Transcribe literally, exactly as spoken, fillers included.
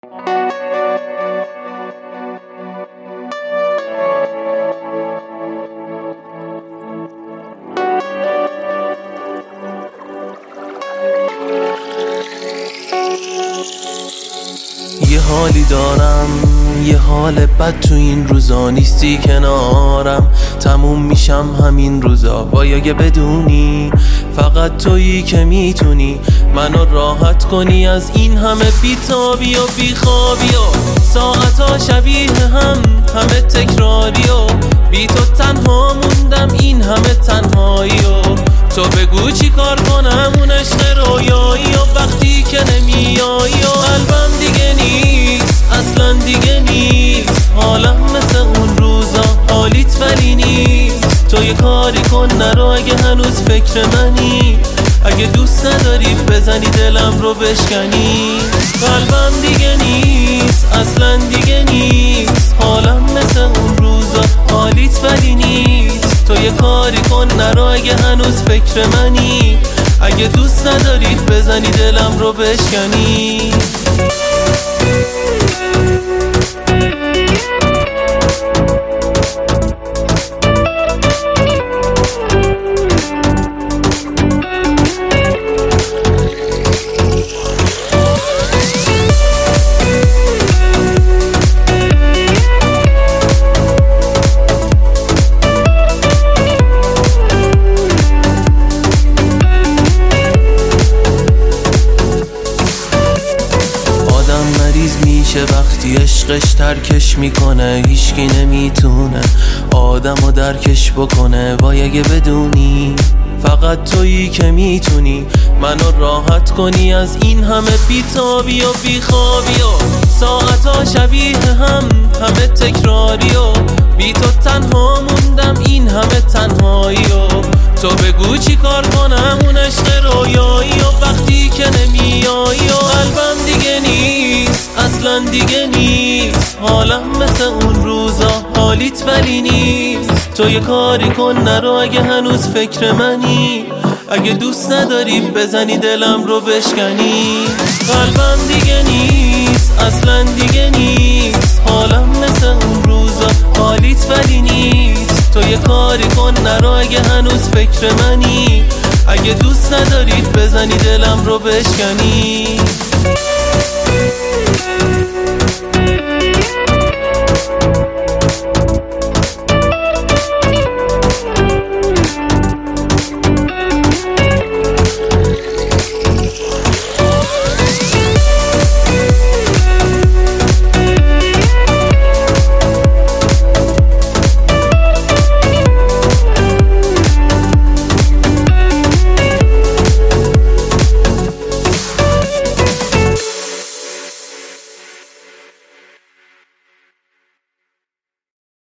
یه حالی دارم، یه حال بد تو این روزا، نیستی کنارم تموم میشم همین روزا. وای اگه بدونی فقط تویی که میتونی منو راحت کنی از این همه بیتابی و بیخوابی و ساعتا شبیه هم همه تکراری و بی تو تنها موندم این همه تنهایی و تو بگو چی کار کنم اون عشق رویایی و وقتی که نمیایی و قلبم دیگه نیست اصلا دیگه نیست حالم مثل اون روزا حالیت ولی نیست. تو یه کاری کن نرو اگه هنوز فکر منی، اگه دوست نداری بزنی دلم رو بشکنی. قلبم دیگه نیست اصلا دیگه نیست حالم مثل اون روزا حالیت ولی نیست. تو یه کاری کن نرو اگه هنوز فکر منی، اگه دوست ندارید بزنی دلم رو بشکنی. وقتی عشقش ترکش میکنه هیچکی نمیتونه آدمو درکش بکنه. وای اگه بدونی فقط تویی که میتونی منو راحت کنی از این همه بیتابی و بیخوابی و ساعتا شبیه هم همه تکراری و بی تو تنها موندم این همه تنهایی و تو بگو چی کار کنم اون عشق رویایی و وقتی که نمیایی و قلبم دیگه نیست اصلا دیگه نیست حالم مثل اون روزا حالیت ولی نیست. تو یه کاری کن نرو اگه هنوز فکر منی، اگه دوست نداری بزنی دلم رو بشکنی. قلبم دیگه نیست اصلا دیگه نیست حالم مثل اون روزا حالیت ولی نیست. تو یه کاری کن نرو اگه هنوز فکر منی، اگه دوست ندارید بزنی دلم رو بشکنی.